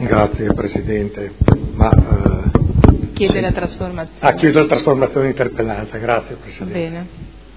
Grazie Presidente. Chiede la trasformazione. Chiedo la trasformazione in interpellanza, grazie Presidente. Bene.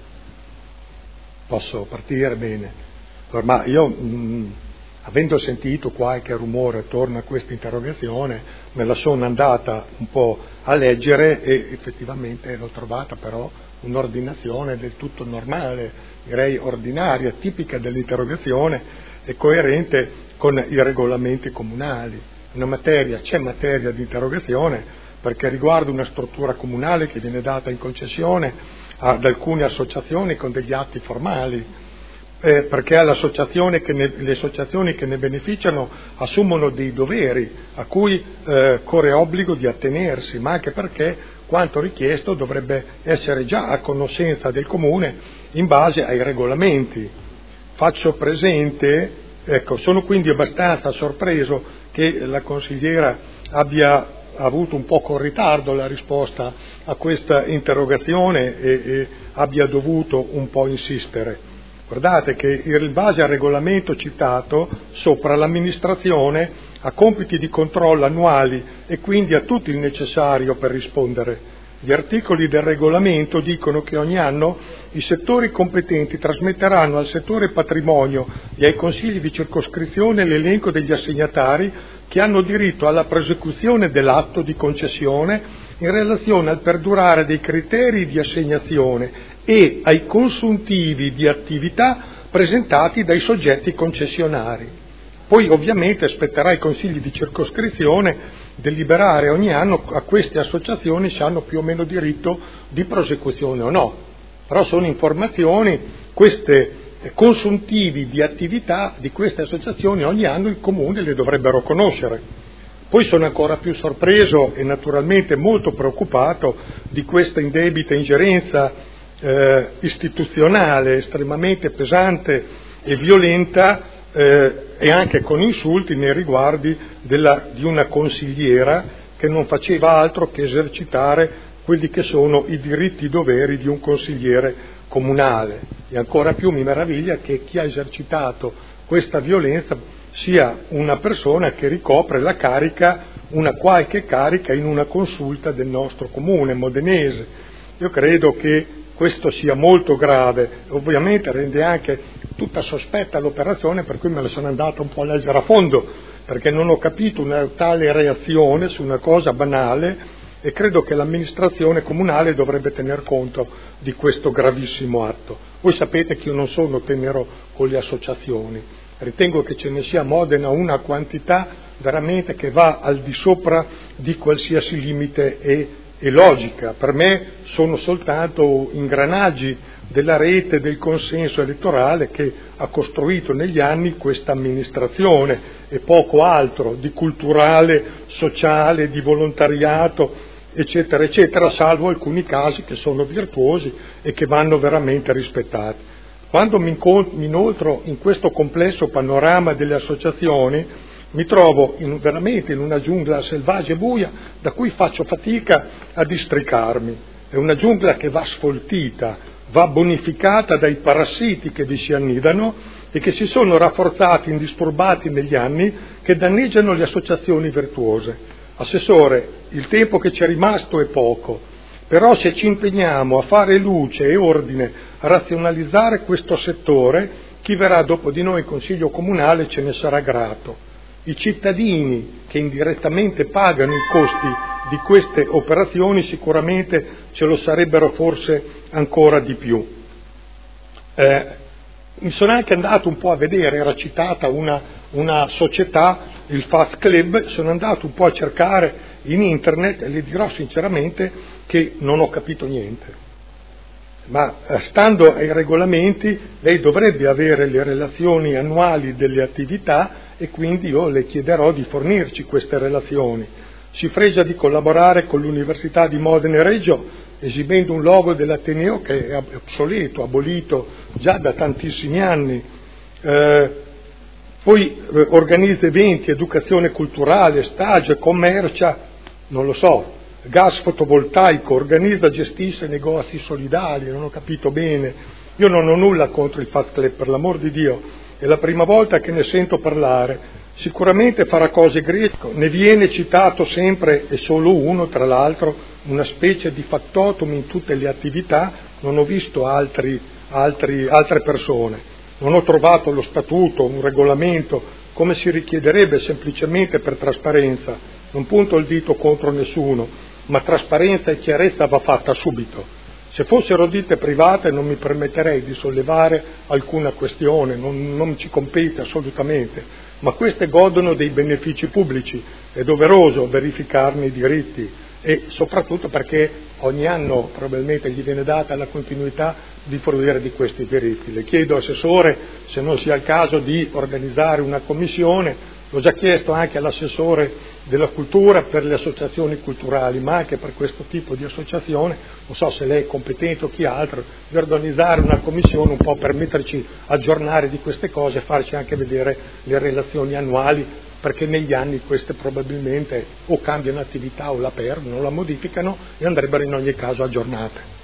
Posso partire? Bene. Ma io, avendo sentito qualche rumore attorno a questa interrogazione, me la sono andata un po' a leggere e effettivamente l'ho trovata però un'ordinazione del tutto normale, direi ordinaria, tipica dell'interrogazione e coerente con i regolamenti comunali. C'è materia di interrogazione perché riguarda una struttura comunale che viene data in concessione ad alcune associazioni con degli atti formali, perché le associazioni che ne beneficiano assumono dei doveri a cui corre obbligo di attenersi, ma anche perché quanto richiesto dovrebbe essere già a conoscenza del Comune in base ai regolamenti. Faccio presente, sono quindi abbastanza sorpreso che la consigliera abbia avuto un po' con ritardo la risposta a questa interrogazione e abbia dovuto un po' insistere. Guardate che in base al regolamento citato sopra l'amministrazione ha compiti di controllo annuali e quindi ha tutto il necessario per rispondere. Gli articoli del regolamento dicono che ogni anno i settori competenti trasmetteranno al settore patrimonio e ai consigli di circoscrizione l'elenco degli assegnatari che hanno diritto alla prosecuzione dell'atto di concessione in relazione al perdurare dei criteri di assegnazione e ai consuntivi di attività presentati dai soggetti concessionari. Poi ovviamente spetterà ai consigli di circoscrizione deliberare ogni anno a queste associazioni se hanno più o meno diritto di prosecuzione o no. Però sono informazioni, queste consuntivi di attività di queste associazioni ogni anno il Comune le dovrebbero conoscere. Poi sono ancora più sorpreso e naturalmente molto preoccupato di questa indebita ingerenza istituzionale estremamente pesante e violenta e anche con insulti nei riguardi di una consigliera che non faceva altro che esercitare quelli che sono i diritti e doveri di un consigliere comunale. E ancora più mi meraviglia che chi ha esercitato questa violenza sia una persona che ricopre la carica, una qualche carica in una consulta del nostro comune modenese. Io credo che questo sia molto grave, ovviamente rende anche tutta sospetta l'operazione, per cui me la sono andato un po' a leggere a fondo, perché non ho capito una tale reazione su una cosa banale e credo che l'amministrazione comunale dovrebbe tener conto di questo gravissimo atto. Voi sapete che io non sono tenero con le associazioni, ritengo che ce ne sia a Modena una quantità veramente che va al di sopra di qualsiasi limite e logica. Per me sono soltanto ingranaggi della rete del consenso elettorale che ha costruito negli anni questa amministrazione e poco altro di culturale, sociale, di volontariato, eccetera, eccetera, salvo alcuni casi che sono virtuosi e che vanno veramente rispettati. Quando mi inoltro in questo complesso panorama delle associazioni mi trovo veramente in una giungla selvaggia e buia da cui faccio fatica a districarmi. È una giungla che va sfoltita, va bonificata dai parassiti che vi si annidano e che si sono rafforzati, indisturbati negli anni, che danneggiano le associazioni virtuose. Assessore, il tempo che ci è rimasto è poco, però se ci impegniamo a fare luce e ordine, a razionalizzare questo settore, chi verrà dopo di noi in Consiglio Comunale ce ne sarà grato. I cittadini che indirettamente pagano i costi di queste operazioni sicuramente ce lo sarebbero forse ancora di più. Mi sono anche andato un po' a vedere, era citata una società, il Fast Club, sono andato un po' a cercare in internet e le dirò sinceramente che non ho capito niente. Ma stando ai regolamenti lei dovrebbe avere le relazioni annuali delle attività e quindi io le chiederò di fornirci queste relazioni. Si fregia di collaborare con l'Università di Modena e Reggio esibendo un logo dell'Ateneo che è obsoleto, abolito già da tantissimi anni. Poi organizza eventi, educazione culturale, stage, commercia, non lo so, gas fotovoltaico, organizza, gestisce negozi solidali, non ho capito bene. Io non ho nulla contro il Fast Club, per l'amor di Dio, è la prima volta che ne sento parlare. Sicuramente farà cose greche, ne viene citato sempre e solo uno, tra l'altro, una specie di factotum in tutte le attività, non ho visto altre persone, non ho trovato lo statuto, un regolamento, come si richiederebbe semplicemente per trasparenza, non punto il dito contro nessuno, ma trasparenza e chiarezza va fatta subito. Se fossero ditte private non mi permetterei di sollevare alcuna questione, non ci compete assolutamente, ma queste godono dei benefici pubblici, è doveroso verificarne i diritti e soprattutto perché ogni anno probabilmente gli viene data la continuità di fruire di questi diritti. Le chiedo, Assessore, se non sia il caso di organizzare una commissione. L'ho già chiesto anche all'assessore della cultura per le associazioni culturali, ma anche per questo tipo di associazione, non so se lei è competente o chi altro, di organizzare una commissione un po' per metterci aggiornare di queste cose e farci anche vedere le relazioni annuali, perché negli anni queste probabilmente o cambiano attività o la perdono o la modificano e andrebbero in ogni caso aggiornate.